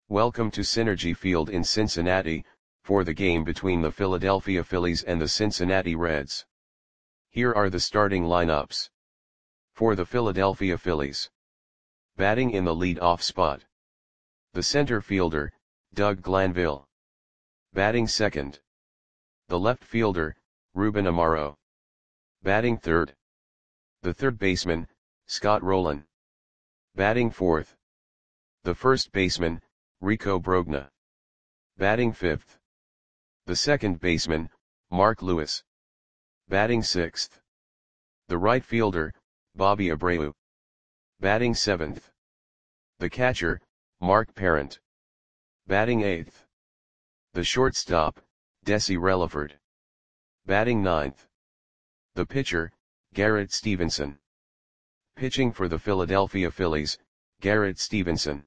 Welcome to Synergy Field in Cincinnati, for the game between the Philadelphia Phillies and the Cincinnati Reds. Here are the starting lineups. For the Philadelphia Phillies. Batting in the lead-off spot. The center fielder, Doug Glanville. Batting second. The left fielder, Ruben Amaro. Batting third. The third baseman, Scott Rolen. Batting fourth. The first baseman, Rico Brogna. Batting fifth. The second baseman, Mark Lewis. Batting sixth. The right fielder, Bobby Abreu. Batting seventh. The catcher, Mark Parent. Batting eighth. The shortstop, Desi Relaford. Batting ninth. The pitcher, Garrett Stevenson. Pitching for the Philadelphia Phillies, Garrett Stevenson.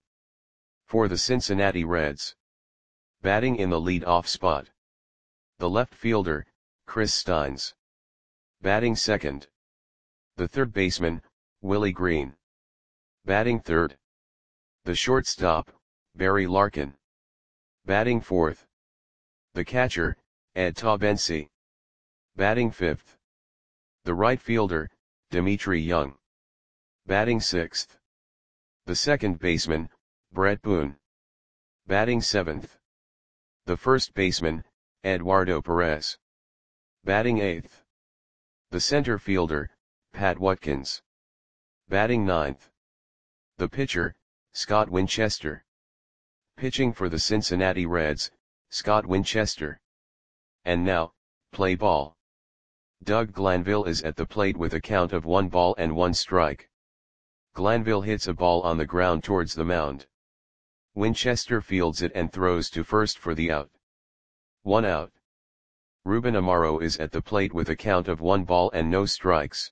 For the Cincinnati Reds. Batting in the lead-off spot. The left fielder, Chris Steins. Batting second. The third baseman, Willie Green. Batting third. The shortstop, Barry Larkin. Batting fourth. The catcher, Ed Taubensee. Batting fifth. The right fielder, Dimitri Young. Batting sixth. The second baseman, Brett Boone. Batting seventh. The first baseman, Eduardo Perez. Batting eighth. The center fielder, Pat Watkins. Batting ninth. The pitcher, Scott Winchester. Pitching for the Cincinnati Reds, Scott Winchester. And now, play ball. Doug Glanville is at the plate with a count of 1 ball and 1 strike. Glanville hits a ball on the ground towards the mound. Winchester fields it and throws to first for the out. 1 out. Ruben Amaro is at the plate with a count of 1 ball and no strikes.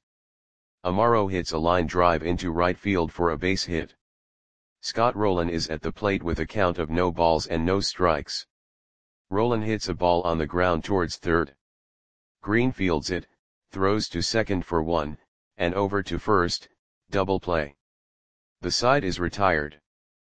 Amaro hits a line drive into right field for a base hit. Scott Rolen is at the plate with a count of no balls and no strikes. Rolen hits a ball on the ground towards third. Green fields it, throws to second for 1, and over to first, double play. The side is retired.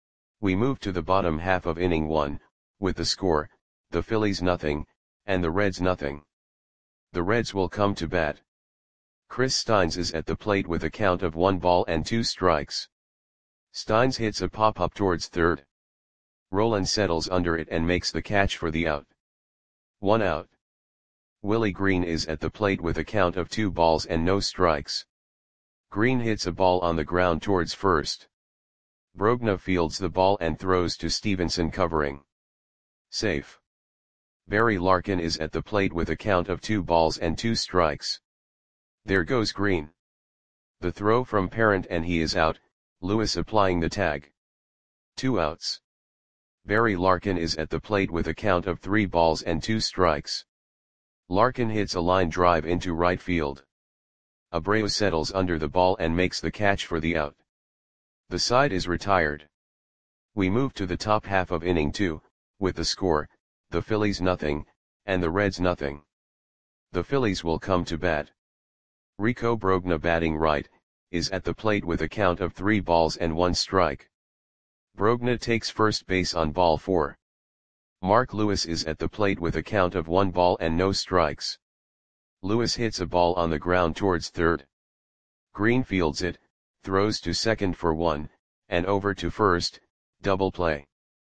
We move to the bottom half of inning 1, with the score, the Phillies nothing, and the Reds nothing. The Reds will come to bat. Chris Steins is at the plate with a count of 1 ball and 2 strikes. Steins hits a pop-up towards third. Rolen settles under it and makes the catch for the out. 1 out. Willie Green is at the plate with a count of 2 balls and no strikes. Green hits a ball on the ground towards first. Brogna fields the ball and throws to Stevenson covering. Safe. Barry Larkin is at the plate with a count of 2 balls and 2 strikes. There goes Green. The throw from Parent and he is out, Lewis applying the tag. 2 outs. Barry Larkin is at the plate with a count of 3 balls and 2 strikes. Larkin hits a line drive into right field. Abreu settles under the ball and makes the catch for the out. The side is retired. We move to the top half of inning 2, with the score, the Phillies nothing, and the Reds nothing. The Phillies will come to bat. Rico Brogna batting right, is at the plate with a count of 3 balls and 1 strike. Brogna takes first base on ball 4. Mark Lewis is at the plate with a count of 1 ball and no strikes. Lewis hits a ball on the ground towards third. Green fields it, throws to second for 1, and over to first, double play.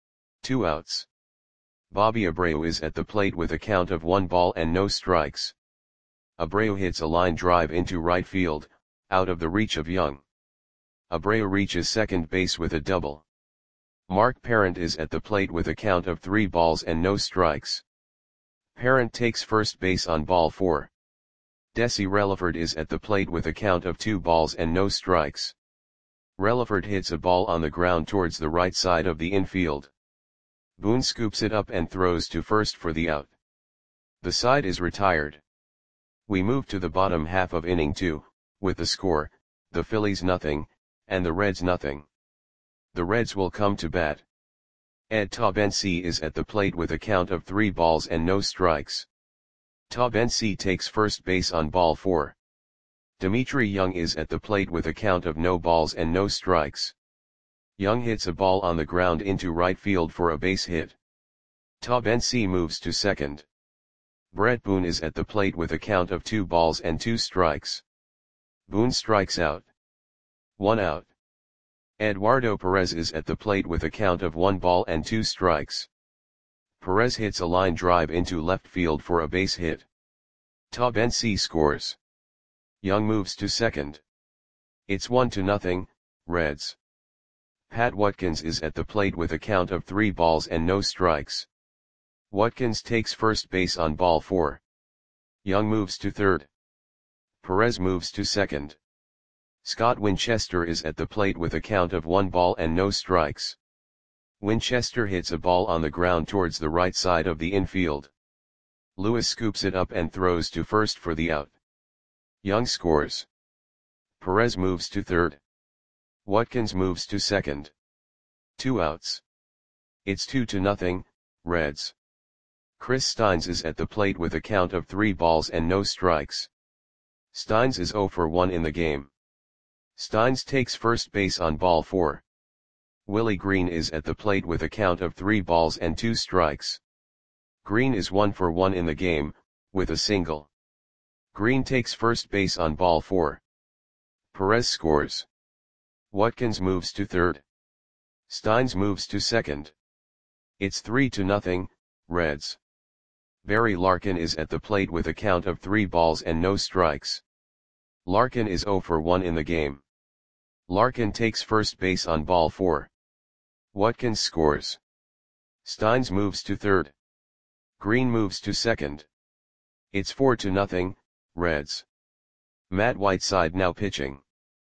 2 outs. Bobby Abreu is at the plate with a count of 1 ball and no strikes. Abreu hits a line drive into right field, out of the reach of Young. Abreu reaches second base with a double. Mark Parent is at the plate with a count of 3 balls and no strikes. Parent takes first base on ball 4. Desi Relaford is at the plate with a count of 2 balls and no strikes. Relaford hits a ball on the ground towards the right side of the infield. Boone scoops it up and throws to first for the out. The side is retired. We move to the bottom half of inning 2, with the score, the Phillies nothing, and the Reds nothing. The Reds will come to bat. Ed Taubensee is at the plate with a count of 3 balls and no strikes. Taubensee takes first base on ball 4. Dimitri Young is at the plate with a count of no balls and no strikes. Young hits a ball on the ground into right field for a base hit. Ta Ben-si moves to second. Brett Boone is at the plate with a count of 2 balls and 2 strikes. Boone strikes out. 1 out. Eduardo Perez is at the plate with a count of 1 ball and 2 strikes. Perez hits a line drive into left field for a base hit. Ta Ben-si scores. Young moves to second. It's 1-0, Reds. Pat Watkins is at the plate with a count of 3 balls and no strikes. Watkins takes first base on ball 4. Young moves to third. Perez moves to second. Scott Winchester is at the plate with a count of 1 ball and no strikes. Winchester hits a ball on the ground towards the right side of the infield. Lewis scoops it up and throws to first for the out. Young scores. Perez moves to third. Watkins moves to second. 2 outs. It's 2-0, Reds. Chris Steins is at the plate with a count of 3 balls and no strikes. Steins is 0 for 1 in the game. Steins takes first base on ball 4. Willie Green is at the plate with a count of 3 balls and 2 strikes. Green is 1 for 1 in the game, with a single. Green takes first base on ball 4. Perez scores. Watkins moves to third. Steins moves to second. It's 3-0, Reds. Barry Larkin is at the plate with a count of 3 balls and no strikes. Larkin is 0 for 1 in the game. Larkin takes first base on ball 4. Watkins scores. Steins moves to third. Green moves to second. It's 4-0, Reds. Matt Whiteside now pitching.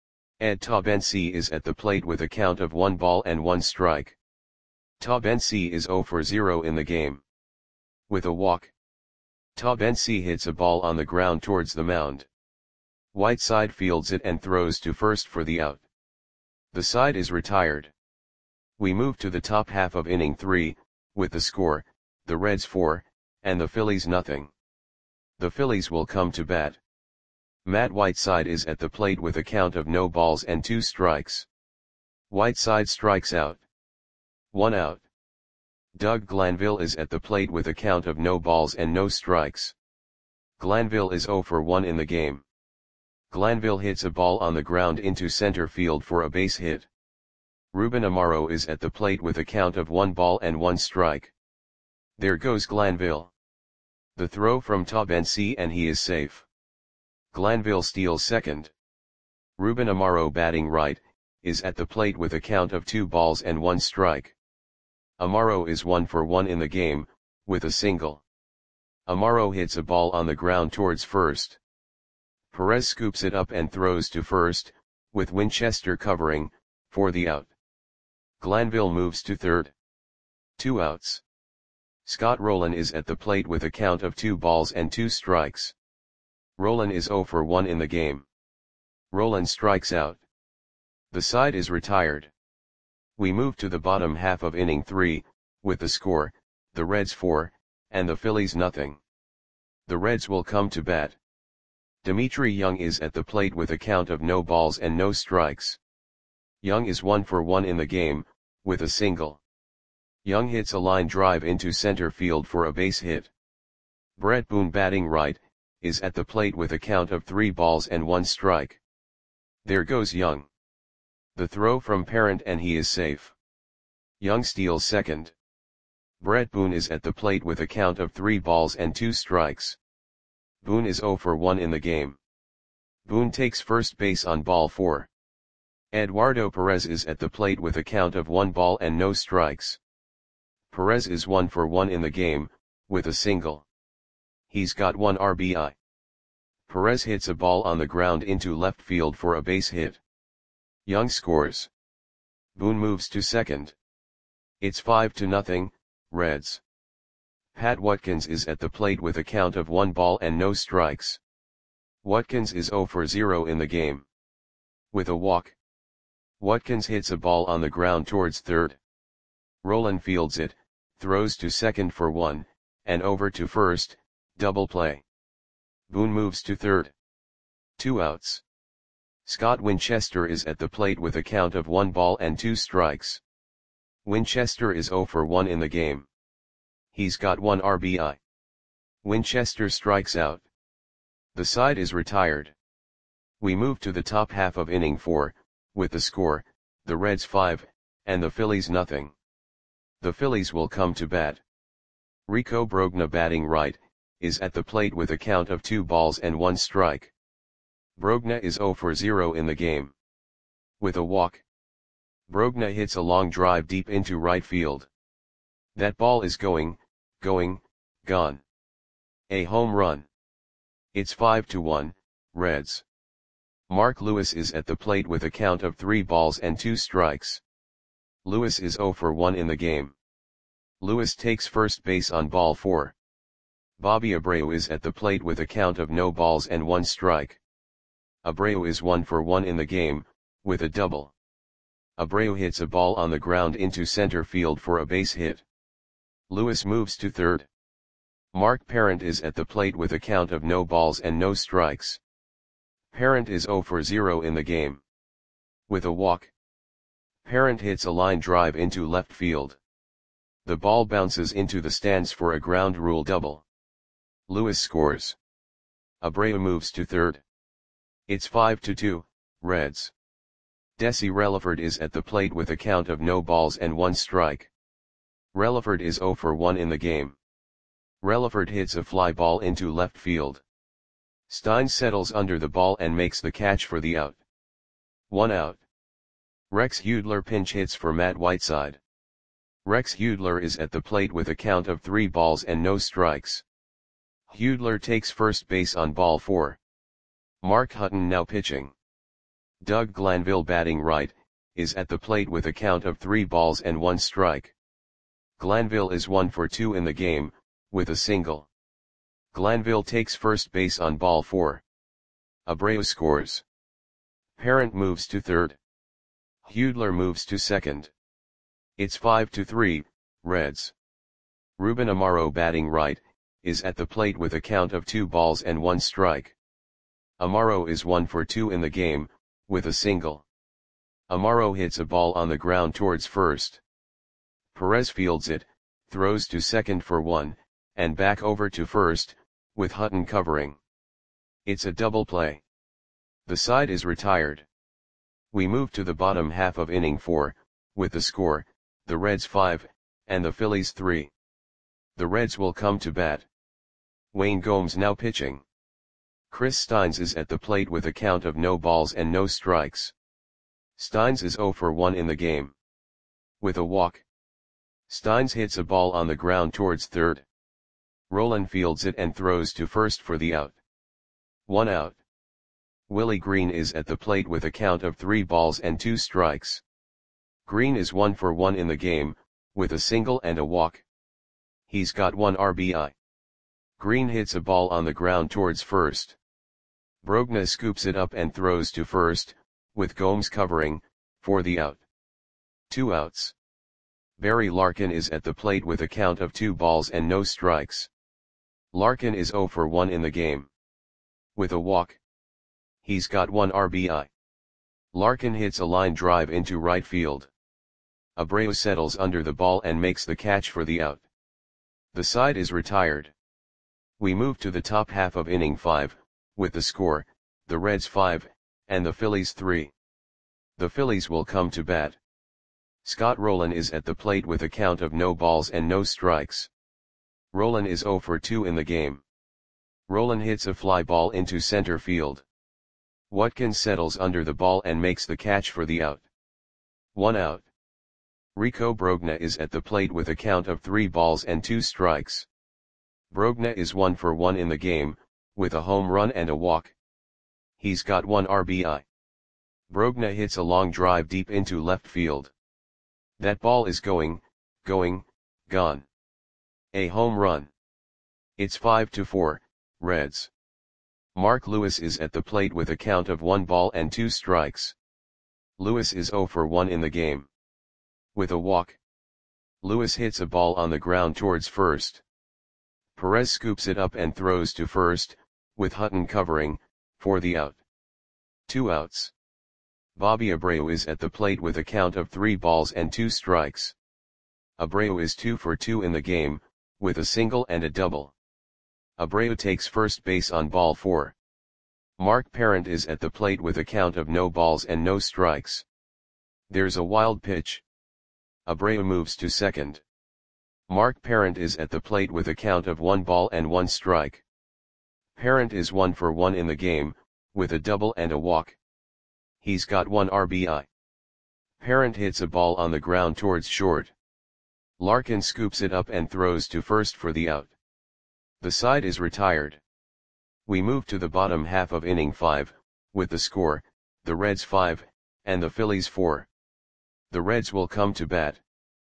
Ta Ben-si is at the plate with a count of 1 ball and 1 strike. Ta Ben-si is 0 for 0 in the game. With a walk. Ta Ben-si hits a ball on the ground towards the mound. Whiteside fields it and throws to first for the out. The side is retired. We move to the top half of inning 3, with the score, the Reds 4, and the Phillies nothing. The Phillies will come to bat. Matt Whiteside is at the plate with a count of no balls and 2 strikes. Whiteside strikes out. 1 out. Doug Glanville is at the plate with a count of no balls and no strikes. Glanville is 0 for 1 in the game. Glanville hits a ball on the ground into center field for a base hit. Ruben Amaro is at the plate with a count of 1 ball and 1 strike. There goes Glanville. The throw from Ta Ben-si and he is safe. Glanville steals second. Ruben Amaro batting right, is at the plate with a count of 2 balls and 1 strike. Amaro is 1 for 1 in the game, with a single. Amaro hits a ball on the ground towards first. Perez scoops it up and throws to first, with Winchester covering, for the out. Glanville moves to third. 2 outs. Scott Rowland is at the plate with a count of 2 balls and 2 strikes. Rowland is 0 for 1 in the game. Rowland strikes out. The side is retired. We move to the bottom half of inning 3, with the score, the Reds 4, and the Phillies nothing. The Reds will come to bat. Dimitri Young is at the plate with a count of no balls and no strikes. Young is 1 for 1 in the game, with a single. Young hits a line drive into center field for a base hit. Brett Boone batting right, is at the plate with a count of 3 balls and 1 strike. There goes Young. The throw from Parent and he is safe. Young steals second. Brett Boone is at the plate with a count of 3 balls and 2 strikes. Boone is 0 for 1 in the game. Boone takes first base on ball 4. Eduardo Perez is at the plate with a count of 1 ball and no strikes. Perez is 1 for 1 in the game, with a single. He's got 1 RBI. Perez hits a ball on the ground into left field for a base hit. Young scores. Boone moves to second. It's 5-0, Reds. Pat Watkins is at the plate with a count of 1 ball and no strikes. Watkins is 0 for 0 in the game. With a walk. Watkins hits a ball on the ground towards third. Rowland fields it, throws to second for 1, and over to first, double play. Boone moves to third. 2 outs. Scott Winchester is at the plate with a count of 1 ball and 2 strikes. Winchester is 0 for 1 in the game. He's got 1 RBI. Winchester strikes out. The side is retired. We move to the top half of inning 4, with the score, the Reds 5, and the Phillies nothing. The Phillies will come to bat. Rico Brogna, batting right, is at the plate with a count of 2 balls and 1 strike. Brogna is 0 for 0 in the game. With a walk. Brogna hits a long drive deep into right field. That ball is going, gone. A home run. It's 5-1, Reds. Mark Lewis is at the plate with a count of 3 balls and 2 strikes. Lewis is 0 for 1 in the game. Lewis takes first base on ball 4. Bobby Abreu is at the plate with a count of no balls and 1 strike. Abreu is 1 for 1 in the game, with a double. Abreu hits a ball on the ground into center field for a base hit. Lewis moves to third. Mark Parent is at the plate with a count of no balls and no strikes. Parent is 0 for 0 in the game. With a walk. Parent hits a line drive into left field. The ball bounces into the stands for a ground rule double. Lewis scores. Abreu moves to third. It's 5-2, Reds. Desi Relaford is at the plate with a count of no balls and 1 strike. Relaford is 0 for 1 in the game. Relaford hits a fly ball into left field. Stein settles under the ball and makes the catch for the out. 1 out. Rex Hudler pinch hits for Matt Whiteside. Rex Hudler is at the plate with a count of 3 balls and no strikes. Hudler takes first base on ball 4. Mark Hutton now pitching. Doug Glanville, batting right, is at the plate with a count of 3 balls and 1 strike. Glanville is 1 for 2 in the game, with a single. Glanville takes first base on ball 4. Abreu scores. Parent moves to third. Hudler moves to second. It's 5-3, Reds. Ruben Amaro, batting right, is at the plate with a count of 2 balls and 1 strike. Amaro is 1 for 2 in the game, with a single. Amaro hits a ball on the ground towards first. Perez fields it, throws to second for 1, and back over to first, with Hutton covering. It's a double play. The side is retired. We move to the bottom half of inning 4, with the score, the Reds 5, and the Phillies 3. The Reds will come to bat. Wayne Gomes now pitching. Chris Steins is at the plate with a count of no balls and no strikes. Steins is 0 for 1 in the game. With a walk. Steins hits a ball on the ground towards third. Rolen fields it and throws to first for the out. 1 out. Willie Green is at the plate with a count of 3 balls and 2 strikes. Green is 1 for 1 in the game, with a single and a walk. He's got 1 RBI. Green hits a ball on the ground towards first. Brogna scoops it up and throws to first, with Gomes covering, for the out. 2 outs. Barry Larkin is at the plate with a count of 2 balls and no strikes. Larkin is 0 for 1 in the game. With a walk. He's got 1 RBI. Larkin hits a line drive into right field. Abreu settles under the ball and makes the catch for the out. The side is retired. We move to the top half of inning 5, with the score, the Reds 5, and the Phillies 3. The Phillies will come to bat. Scott Rolen is at the plate with a count of no balls and no strikes. Rolen is 0 for 2 in the game. Rolen hits a fly ball into center field. Watkins settles under the ball and makes the catch for the out. 1 out. Rico Brogna is at the plate with a count of 3 balls and 2 strikes. Brogna is 1 for 1 in the game, with a home run and a walk. He's got 1 RBI. Brogna hits a long drive deep into left field. That ball is going, gone. A home run. It's 5-4, Reds. Mark Lewis is at the plate with a count of 1 ball and 2 strikes. Lewis is 0 for 1 in the game. With a walk. Lewis hits a ball on the ground towards first. Perez scoops it up and throws to first, with Hutton covering, for the out. 2 outs. Bobby Abreu is at the plate with a count of 3 balls and 2 strikes. Abreu is 2 for 2 in the game, with a single and a double. Abreu takes first base on ball 4. Mark Parent is at the plate with a count of no balls and no strikes. There's a wild pitch. Abreu moves to second. Mark Parent is at the plate with a count of 1 ball and 1 strike. Parent is 1 for 1 in the game, with a double and a walk. He's got 1 RBI. Parent hits a ball on the ground towards short. Larkin scoops it up and throws to first for the out. The side is retired. We move to the bottom half of inning 5, with the score, the Reds 5, and the Phillies 4. The Reds will come to bat.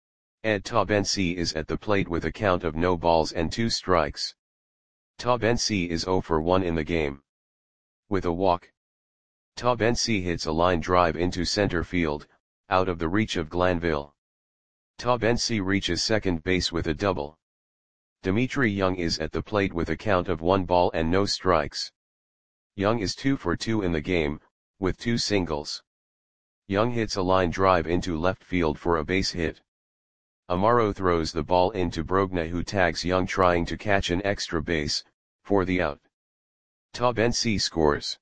Ed Taubensee is at the plate with a count of no balls and 2 strikes. Taubensee is 0 for 1 in the game. With a walk, Taubensee hits a line drive into center field, out of the reach of Glanville. Taubensee reaches second base with a double. Dimitri Young is at the plate with a count of 1 ball and no strikes. Young is 2 for 2 in the game, with 2 singles. Young hits a line drive into left field for a base hit. Amaro throws the ball into Brogna, who tags Young trying to catch an extra base, for the out. Taubensee scores.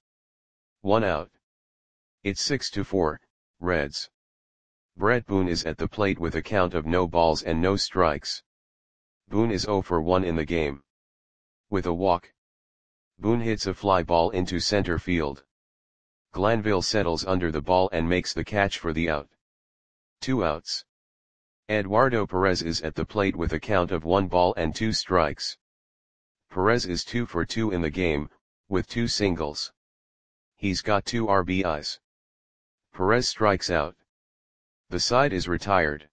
1 out. It's 6-4, Reds. Brett Boone is at the plate with a count of no balls and no strikes. Boone is 0 for 1 in the game. With a walk, Boone hits a fly ball into center field. Glanville settles under the ball and makes the catch for the out. 2 outs. Eduardo Perez is at the plate with a count of 1 ball and 2 strikes. Perez is 2 for 2 in the game, with 2 singles. He's got 2 RBIs. Perez strikes out. The side is retired.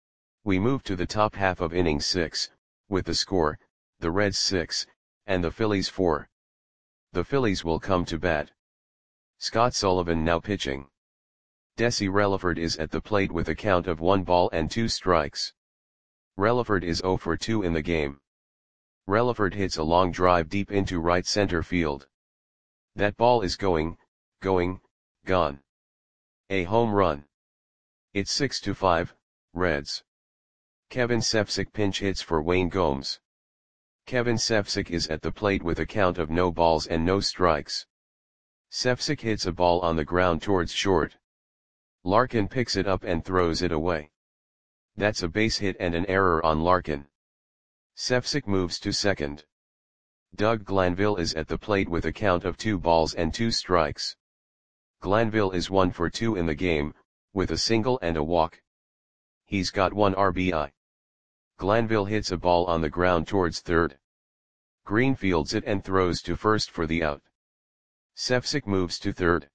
We move to the top half of inning 6, with the score, the Reds 6, and the Phillies 4. The Phillies will come to bat. Scott Sullivan now pitching. Desi Relaford is at the plate with a count of 1 ball and 2 strikes. Relaford is 0 for 2 in the game. Relaford hits a long drive deep into right center field. That ball is gone. A home run. It's 6-5, Reds. Kevin Sefcik pinch hits for Wayne Gomes. Kevin Sefcik is at the plate with a count of no balls and no strikes. Sefcik hits a ball on the ground towards short. Larkin picks it up and throws it away. That's a base hit and an error on Larkin. Sefcik moves to second. Doug Glanville is at the plate with a count of 2 balls and 2 strikes. Glanville is 1 for 2 in the game, with a single and a walk. He's got 1 RBI. Glanville hits a ball on the ground towards third. Green fields it and throws to first for the out. Sefcik moves to third.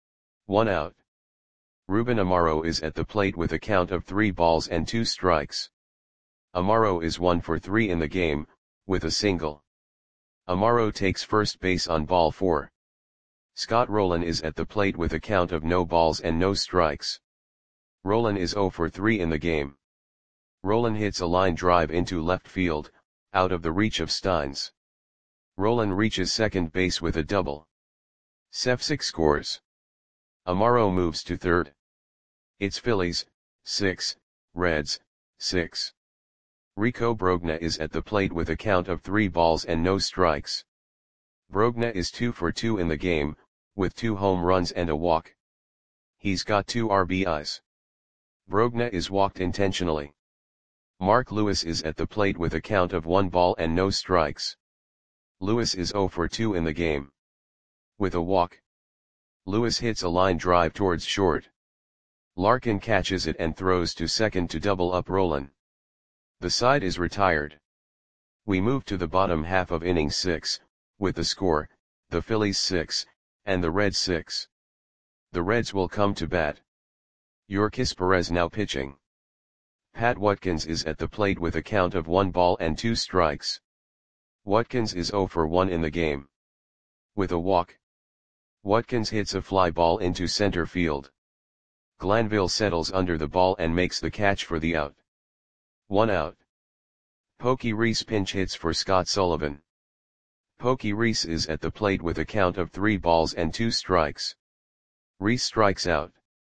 1 out. Ruben Amaro is at the plate with a count of 3 balls and 2 strikes. Amaro is 1 for 3 in the game, with a single. Amaro takes first base on ball 4. Scott Rolen is at the plate with a count of no balls and no strikes. Rolen is 0 for 3 in the game. Rolen hits a line drive into left field, out of the reach of Steins. Rolen reaches second base with a double. Sefcik scores. Amaro moves to third. It's Phillies, 6, Reds, 6. Rico Brogna is at the plate with a count of 3 balls and no strikes. Brogna is 2 for 2 in the game, with 2 home runs and a walk. He's got 2 RBIs. Brogna is walked intentionally. Mark Lewis is at the plate with a count of 1 ball and no strikes. Lewis is 0 for 2 in the game. With a walk, Lewis hits a line drive towards short. Larkin catches it and throws to second to double up Rolen. The side is retired. We move to the bottom half of inning 6, with the score, the Phillies 6, and the Reds 6. The Reds will come to bat. Yorkis Perez now pitching. Pat Watkins is at the plate with a count of 1 ball and 2 strikes. Watkins is 0 for 1 in the game. With a walk, Watkins hits a fly ball into center field. Glanville settles under the ball and makes the catch for the out. 1 out. Pokey Reese pinch hits for Scott Sullivan. Pokey Reese is at the plate with a count of 3 balls and 2 strikes. Reese strikes out.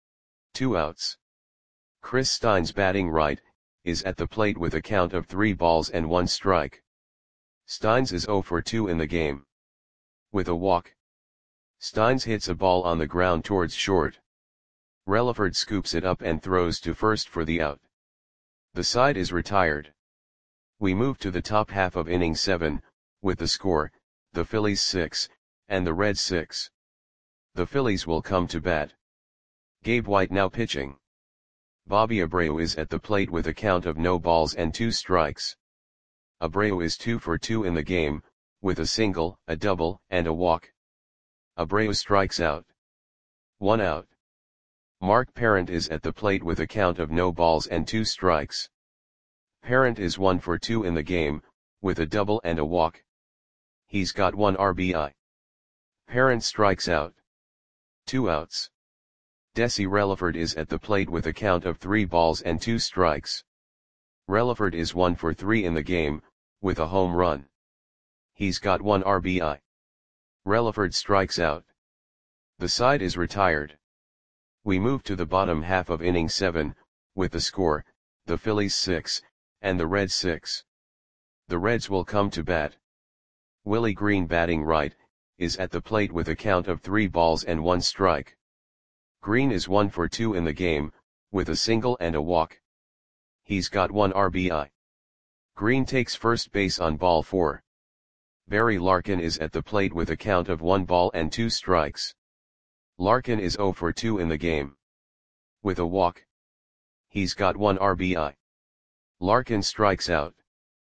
2 outs. Chris Steins batting right, is at the plate with a count of 3 balls and 1 strike. Steins is 0 for 2 in the game. With a walk. Steins hits a ball on the ground towards short. Relaford scoops it up and throws to first for the out. The side is retired. We move to the top half of inning 7, with the score, the Phillies 6, and the Reds 6. The Phillies will come to bat. Gabe White now pitching. Bobby Abreu is at the plate with a count of no balls and 2 strikes. Abreu is 2 for 2 in the game, with a single, a double, and a walk. Abreu strikes out. 1 out. Mark Parent is at the plate with a count of no balls and 2 strikes. Parent is 1 for 2 in the game, with a double and a walk. He's got 1 RBI. Parent strikes out. 2 outs. Desi Relaford is at the plate with a count of 3 balls and 2 strikes. Relaford is 1 for 3 in the game, with a home run. He's got 1 RBI. Relaford strikes out. The side is retired. We move to the bottom half of inning 7, with the score, the Phillies 6, and the Reds 6. The Reds will come to bat. Willie Green batting right, is at the plate with a count of 3 balls and 1 strike. Green is 1 for 2 in the game, with a single and a walk. He's got 1 RBI. Green takes first base on ball 4. Barry Larkin is at the plate with a count of 1 ball and 2 strikes. Larkin is 0 for 2 in the game. With a walk. He's got 1 RBI. Larkin strikes out.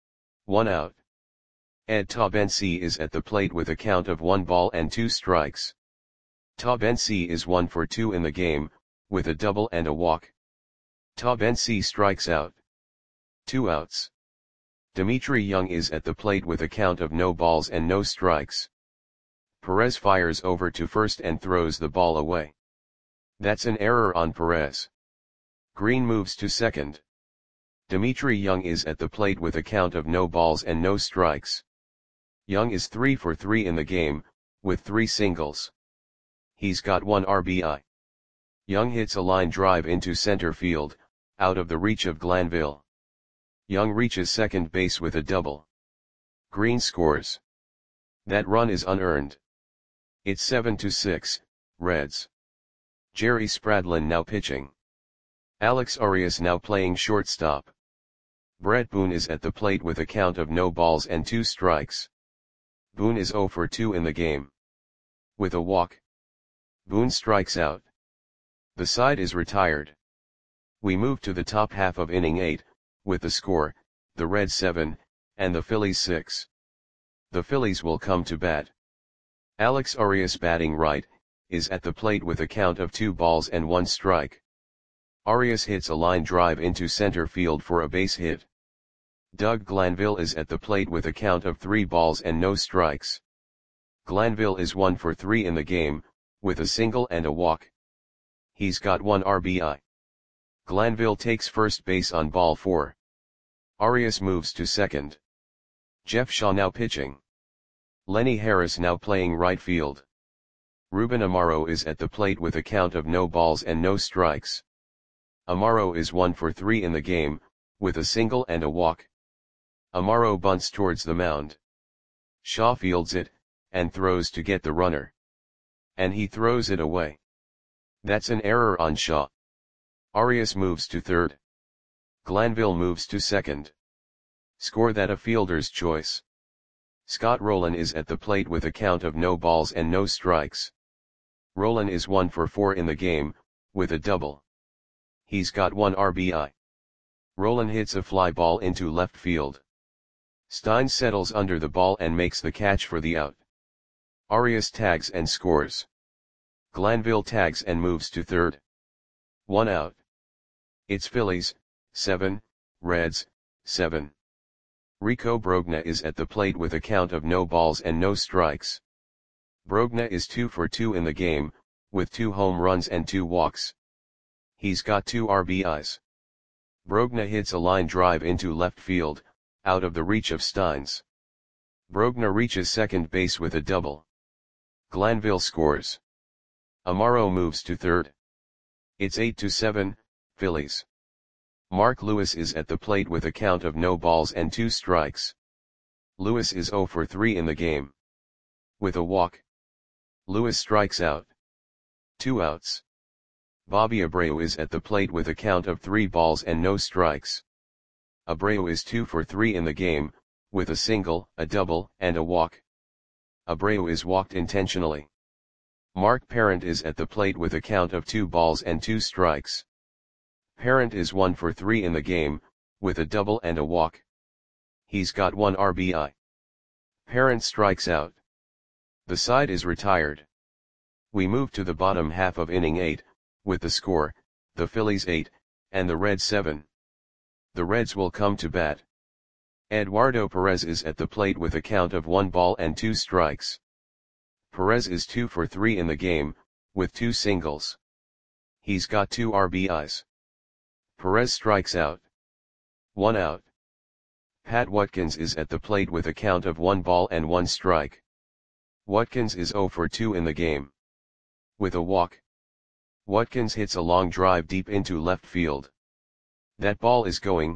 1 out. Ed Taubensee is at the plate with a count of 1 ball and 2 strikes. Taubensee is 1 for 2 in the game, with a double and a walk. Taubensee strikes out. 2 outs. Dimitri Young is at the plate with a count of no balls and no strikes. Perez fires over to first and throws the ball away. That's an error on Perez. Green moves to second. Dimitri Young is at the plate with a count of no balls and no strikes. Young is 3 for 3 in the game, with 3 singles. He's got 1 RBI. Young hits a line drive into center field, out of the reach of Glanville. Young reaches second base with a double. Green scores. That run is unearned. It's 7-6, Reds. Jerry Spradlin now pitching. Alex Arias now playing shortstop. Brett Boone is at the plate with a count of no balls and 2 strikes. Boone is 0 for 2 in the game. With a walk. Boone strikes out. The side is retired. We move to the top half of inning 8, with the score, the Reds 7, and the Phillies 6. The Phillies will come to bat. Alex Arias batting right, is at the plate with a count of 2 balls and 1 strike. Arias hits a line drive into center field for a base hit. Doug Glanville is at the plate with a count of 3 balls and no strikes. Glanville is 1 for 3 in the game, with a single and a walk. He's got 1 RBI. Glanville takes first base on ball 4. Arias moves to second. Jeff Shaw now pitching. Lenny Harris now playing right field. Ruben Amaro is at the plate with a count of no balls and no strikes. Amaro is 1 for 3 in the game, with a single and a walk. Amaro bunts towards the mound. Shaw fields it, and throws to get the runner. And he throws it away. That's an error on Shaw. Arias moves to third. Glanville moves to second. Score that a fielder's choice. Scott Rowland is at the plate with a count of no balls and no strikes. Rowland is 1 for 4 in the game, with a double. He's got 1 RBI. Rowland hits a fly ball into left field. Steins settles under the ball and makes the catch for the out. Arias tags and scores. Glanville tags and moves to third. 1 out. It's Phillies, 7, Reds, 7. Rico Brogna is at the plate with a count of no balls and no strikes. Brogna is 2 for 2 in the game, with 2 home runs and 2 walks. He's got 2 RBIs. Brogna hits a line drive into left field, out of the reach of Steins. Brogna reaches second base with a double. Glanville scores. Amaro moves to third. It's 8-7, Phillies. Mark Lewis is at the plate with a count of no balls and 2 strikes. Lewis is 0 for 3 in the game. With a walk. Lewis strikes out. 2 outs. Bobby Abreu is at the plate with a count of 3 balls and no strikes. Abreu is 2 for 3 in the game, with a single, a double, and a walk. Abreu is walked intentionally. Mark Parent is at the plate with a count of 2 balls and 2 strikes. Parent is 1 for 3 in the game, with a double and a walk. He's got 1 RBI. Parent strikes out. The side is retired. We move to the bottom half of inning 8, with the score, the Phillies 8, and the Reds 7. The Reds will come to bat. Eduardo Perez is at the plate with a count of 1 ball and 2 strikes. Perez is 2 for 3 in the game, with 2 singles. He's got 2 RBIs. Perez strikes out. 1 out. Pat Watkins is at the plate with a count of 1 ball and 1 strike. Watkins is 0 for 2 in the game. With a walk. Watkins hits a long drive deep into left field. That ball is going,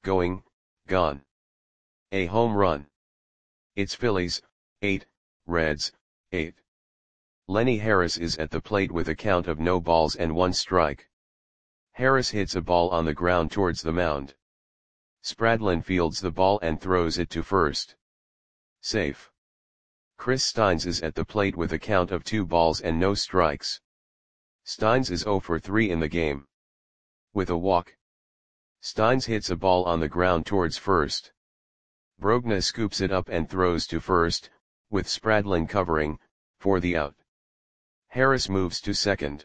gone. A home run. It's Phillies, 8, Reds, 8. Lenny Harris is at the plate with a count of no balls and 1 strike. Harris hits a ball on the ground towards the mound. Spradlin fields the ball and throws it to first. Safe. Chris Steins is at the plate with a count of 2 balls and no strikes. Steins is 0 for 3 in the game. With a walk. Steins hits a ball on the ground towards first. Brogna scoops it up and throws to first, with Spradlin covering, for the out. Harris moves to second.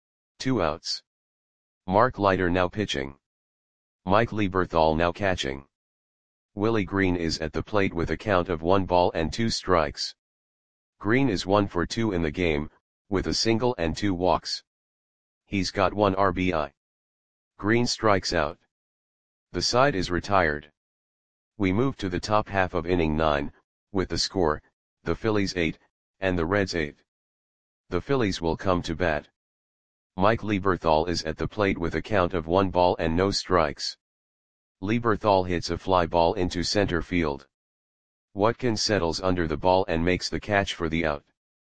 2 outs. Mark Leiter now pitching. Mike Lieberthal now catching. Willie Green is at the plate with a count of 1 ball and 2 strikes. Green is 1 for 2 in the game, with a single and 2 walks. He's got 1 RBI. Green strikes out. The side is retired. We move to the top half of inning 9, with the score, the Phillies 8, and the Reds 8. The Phillies will come to bat. Mike Lieberthal is at the plate with a count of 1 ball and no strikes. Lieberthal hits a fly ball into center field. Watkins settles under the ball and makes the catch for the out.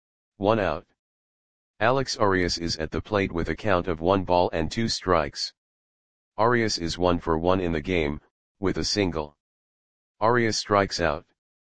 1 out. Alex Arias is at the plate with a count of 1 ball and 2 strikes. Arias is 1 for 1 in the game, with a single. Arias strikes out.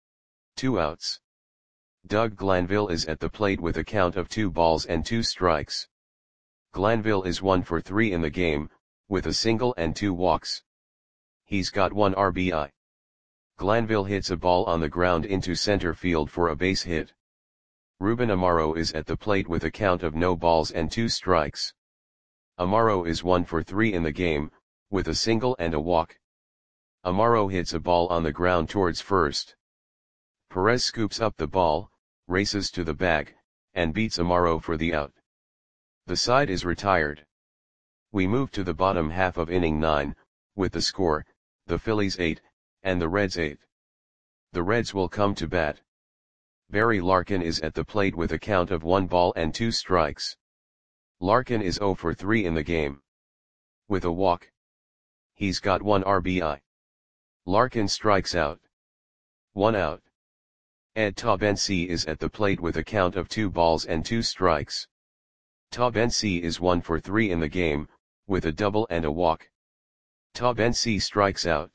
2 outs. Doug Glanville is at the plate with a count of 2 balls and 2 strikes. Glanville is 1 for 3 in the game, with a single and 2 walks. He's got 1 RBI. Glanville hits a ball on the ground into center field for a base hit. Ruben Amaro is at the plate with a count of no balls and 2 strikes. Amaro is 1 for 3 in the game, with a single and a walk. Amaro hits a ball on the ground towards first. Perez scoops up the ball, races to the bag, and beats Amaro for the out. The side is retired. We move to the bottom half of inning 9, with the score, the Phillies 8, and the Reds 8. The Reds will come to bat. Barry Larkin is at the plate with a count of 1 ball and 2 strikes. Larkin is 0 for 3 in the game. With a walk. He's got 1 RBI. Larkin strikes out. 1 out. Ed Taubensee is at the plate with a count of 2 balls and 2 strikes. Taubensee is 1 for 3 in the game, with a double and a walk. Taubensee strikes out.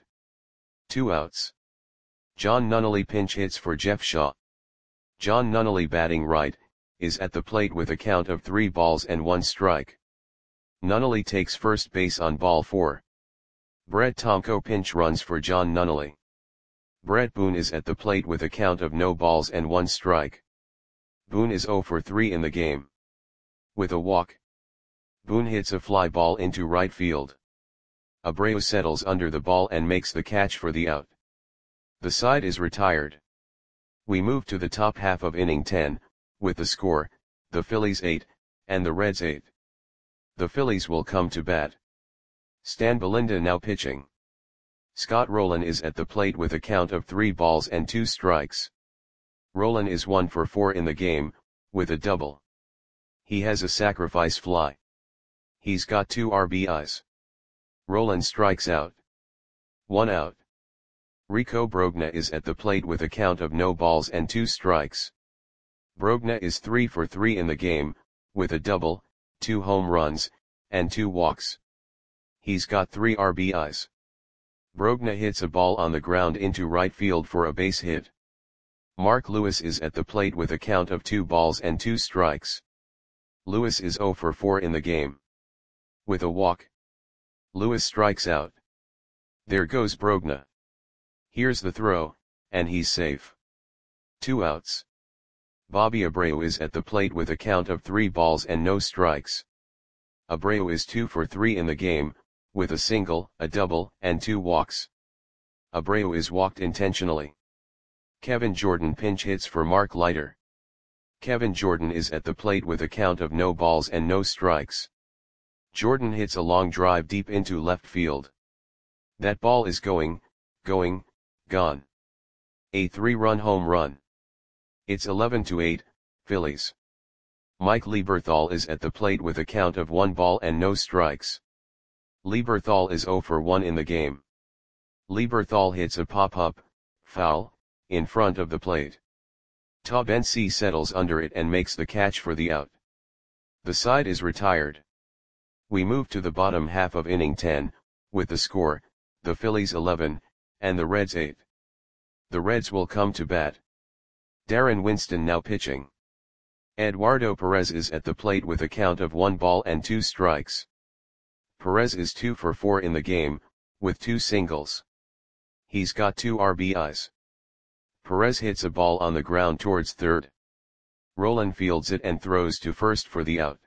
2 outs. John Nunnally pinch hits for Jeff Shaw. John Nunnally batting right, is at the plate with a count of 3 balls and 1 strike. Nunnally takes first base on ball 4. Brett Tomko pinch runs for John Nunnally. Brett Boone is at the plate with a count of no balls and 1 strike. Boone is 0 for 3 in the game. With a walk. Boone hits a fly ball into right field. Abreu settles under the ball and makes the catch for the out. The side is retired. We move to the top half of inning 10, with the score, the Phillies 8, and the Reds 8. The Phillies will come to bat. Stan Belinda now pitching. Scott Rowland is at the plate with a count of 3 balls and 2 strikes. Rowland is 1 for 4 in the game, with a double. He has a sacrifice fly. He's got 2 RBIs. Roland strikes out. 1 out. Rico Brogna is at the plate with a count of no balls and 2 strikes. Brogna is 3 for 3 in the game, with a double, 2 home runs, and 2 walks. He's got 3 RBIs. Brogna hits a ball on the ground into right field for a base hit. Mark Lewis is at the plate with a count of 2 balls and 2 strikes. Lewis is 0 for 4 in the game. With a walk, Lewis strikes out. There goes Brogna. Here's the throw, and he's safe. 2 outs. Bobby Abreu is at the plate with a count of 3 balls and no strikes. Abreu is 2 for 3 in the game, with a single, a double, and 2 walks. Abreu is walked intentionally. Kevin Jordan pinch hits for Mark Leiter. Kevin Jordan is at the plate with a count of no balls and no strikes. Jordan hits a long drive deep into left field. That ball is gone. A 3-run home run. It's 11-8, Phillies. Mike Lieberthal is at the plate with a count of 1 ball and no strikes. Lieberthal is 0 for 1 in the game. Lieberthal hits a pop-up, foul, in front of the plate. Taubensee settles under it and makes the catch for the out. The side is retired. We move to the bottom half of inning 10, with the score, the Phillies 11, and the Reds 8. The Reds will come to bat. Darren Winston now pitching. Eduardo Perez is at the plate with a count of 1 ball and 2 strikes. Perez is 2 for 4 in the game, with 2 singles. He's got 2 RBIs. Perez hits a ball on the ground towards third. Roland fields it and throws to first for the out.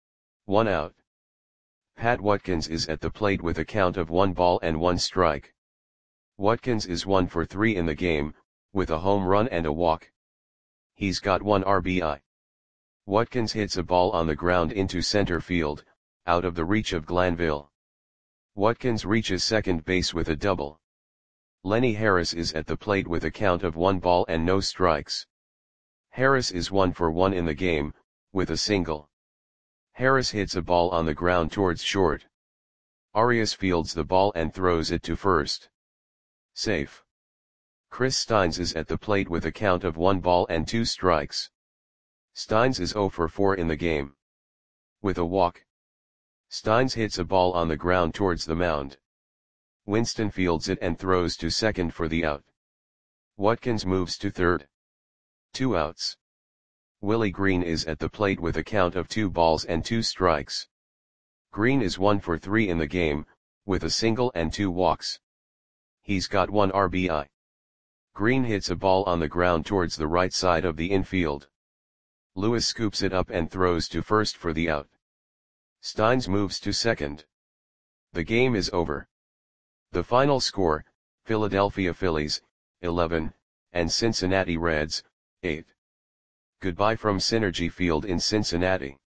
1 out. Pat Watkins is at the plate with a count of 1 ball and 1 strike. Watkins is 1 for 3 in the game, with a home run and a walk. He's got 1 RBI. Watkins hits a ball on the ground into center field, out of the reach of Glanville. Watkins reaches second base with a double. Lenny Harris is at the plate with a count of 1 ball and no strikes. Harris is 1 for 1 in the game, with a single. Harris hits a ball on the ground towards short. Arias fields the ball and throws it to first. Safe. Chris Steins is at the plate with a count of 1 ball and 2 strikes. Steins is 0 for 4 in the game. With a walk. Steins hits a ball on the ground towards the mound. Winston fields it and throws to second for the out. Watkins moves to third. 2 outs. Willie Green is at the plate with a count of 2 balls and 2 strikes. Green is 1 for 3 in the game, with a single and 2 walks. He's got 1 RBI. Green hits a ball on the ground towards the right side of the infield. Lewis scoops it up and throws to first for the out. Steins moves to second. The game is over. The final score, Philadelphia Phillies, 11, and Cincinnati Reds, 8. Goodbye from Synergy Field in Cincinnati.